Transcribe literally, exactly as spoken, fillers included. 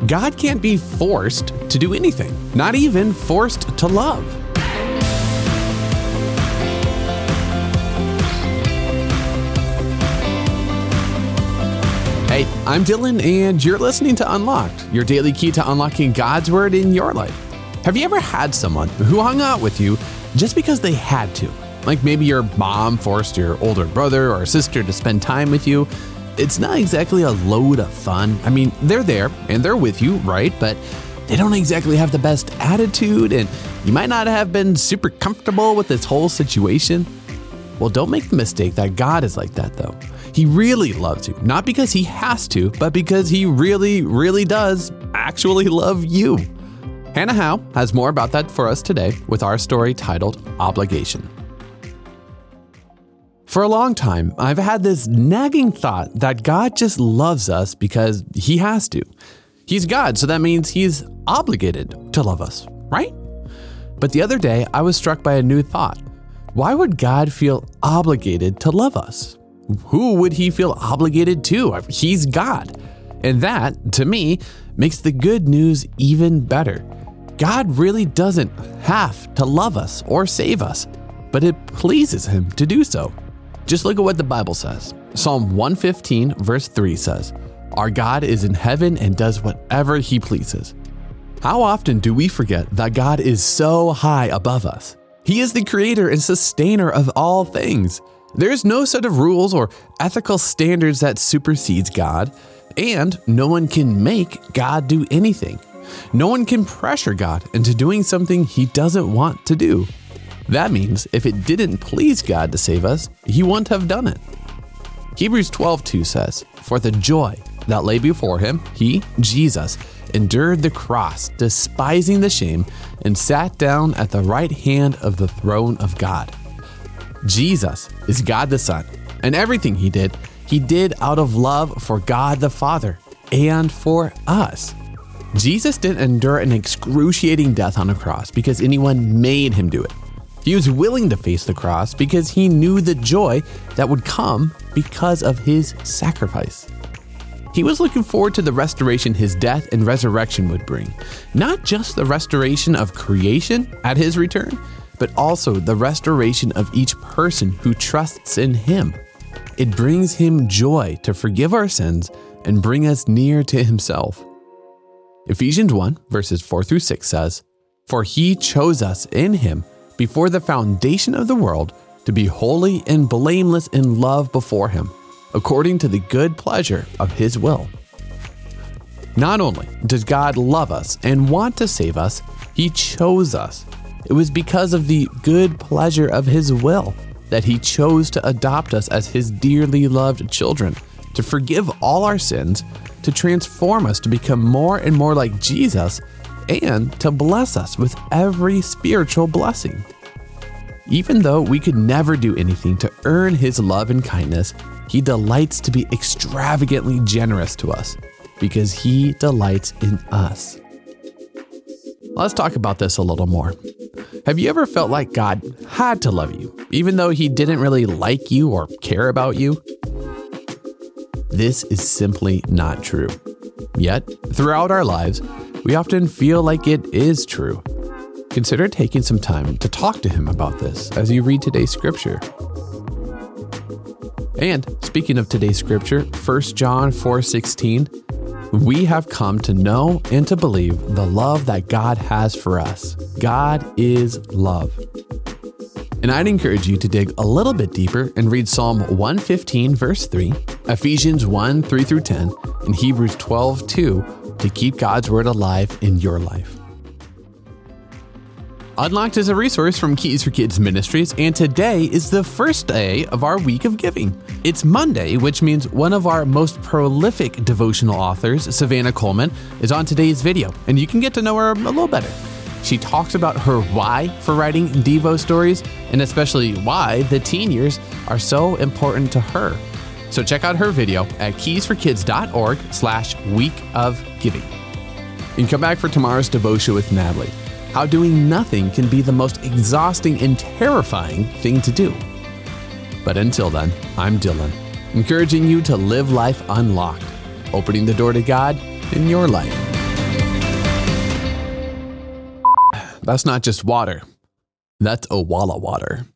God can't be forced to do anything, not even forced to love. Hey, I'm Dylan, and you're listening to Unlocked, your daily key to unlocking God's Word in your life. Have you ever had someone who hung out with you just because they had to? Like maybe your mom forced your older brother or sister to spend time with you. It's not exactly a load of fun. I mean, they're there and they're with you, right? But they don't exactly have the best attitude, and you might not have been super comfortable with this whole situation. Well, don't make the mistake that God is like that, though. He really loves you, not because he has to, but because he really, really does actually love you. Hannah Howe has more about that for us today with our story titled Obligation. For a long time, I've had this nagging thought that God just loves us because he has to. He's God, so that means he's obligated to love us, right? But the other day, I was struck by a new thought. Why would God feel obligated to love us? Who would he feel obligated to? He's God. And that, to me, makes the good news even better. God really doesn't have to love us or save us, but it pleases him to do so. Just look at what the Bible says. Psalm one fifteen verse three says, "Our God is in heaven and does whatever he pleases." How often do we forget that God is so high above us? He is the creator and sustainer of all things. There is no set of rules or ethical standards that supersedes God, and no one can make God do anything. No one can pressure God into doing something he doesn't want to do. That means if it didn't please God to save us, he wouldn't have done it. Hebrews twelve two says, "For the joy that lay before him, he, Jesus, endured the cross, despising the shame, and sat down at the right hand of the throne of God." Jesus is God the Son, and everything he did, he did out of love for God the Father and for us. Jesus didn't endure an excruciating death on a cross because anyone made him do it. He was willing to face the cross because he knew the joy that would come because of his sacrifice. He was looking forward to the restoration his death and resurrection would bring, not just the restoration of creation at his return, but also the restoration of each person who trusts in him. It brings him joy to forgive our sins and bring us near to himself. Ephesians one verses four through six says, "For he chose us in him before the foundation of the world to be holy and blameless in love before him, according to the good pleasure of his will." Not only does God love us and want to save us, he chose us. It was because of the good pleasure of his will that he chose to adopt us as his dearly loved children, to forgive all our sins, to transform us to become more and more like Jesus, and to bless us with every spiritual blessing. Even though we could never do anything to earn his love and kindness, he delights to be extravagantly generous to us because he delights in us. Let's talk about this a little more. Have you ever felt like God had to love you, even though he didn't really like you or care about you? This is simply not true. Yet, throughout our lives, we often feel like it is true. Consider taking some time to talk to him about this as you read today's scripture. And speaking of today's scripture, First John four sixteen, "We have come to know and to believe the love that God has for us. God is love." And I'd encourage you to dig a little bit deeper and read Psalm one fifteen verse three, Ephesians one three through ten, and Hebrews twelve two to keep God's word alive in your life. Unlocked is a resource from Keys for Kids Ministries, and today is the first day of our week of giving. It's Monday, which means one of our most prolific devotional authors, Savannah Coleman, is on today's video, and you can get to know her a little better. She talks about her why for writing Devo stories, and especially why the teen years are so important to her. So check out her video at keysforkids.org slash week of giving. And come back for tomorrow's devotion with Natalie. How doing nothing can be the most exhausting and terrifying thing to do. But until then, I'm Dylan, encouraging you to live life unlocked, opening the door to God in your life. That's not just water. That's Owala water.